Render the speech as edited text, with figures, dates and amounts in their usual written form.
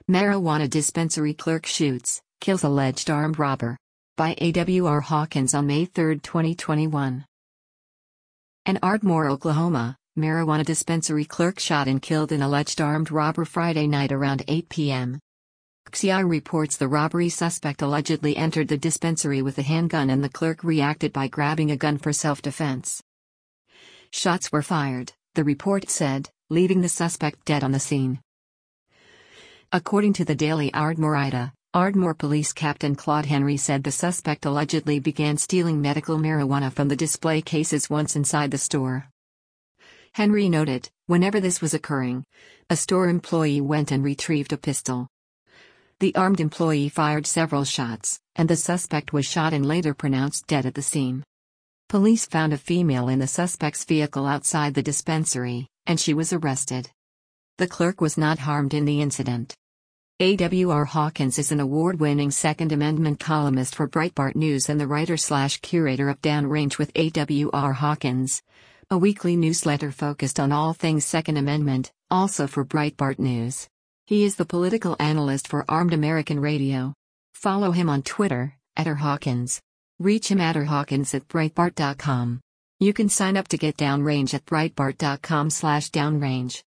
Marijuana dispensary clerk shoots, kills alleged armed robber. By A.W.R. Hawkins on May 3, 2021. In Ardmore, Oklahoma, marijuana dispensary clerk shot and killed an alleged armed robber Friday night around 8 p.m. XCI reports the robbery suspect allegedly entered the dispensary with a handgun and the clerk reacted by grabbing a gun for self-defense. Shots were fired, the report said, leaving the suspect dead on the scene. According to the Daily Ardmore, Ardmore Police Captain Claude Henry said the suspect allegedly began stealing medical marijuana from the display cases once inside the store. Henry noted, whenever this was occurring, a store employee went and retrieved a pistol. The armed employee fired several shots, and the suspect was shot and later pronounced dead at the scene. Police found a female in the suspect's vehicle outside the dispensary, and she was arrested. The clerk was not harmed in the incident. A.W.R. Hawkins is an award-winning Second Amendment columnist for Breitbart News and the writer/curator of Downrange with A.W.R. Hawkins, a weekly newsletter focused on all things Second Amendment, also for Breitbart News. He is the political analyst for Armed American Radio. Follow him on Twitter, @RHawkins. Reach him @RHawkins@Breitbart.com. You can sign up to get Downrange at Breitbart.com/Downrange.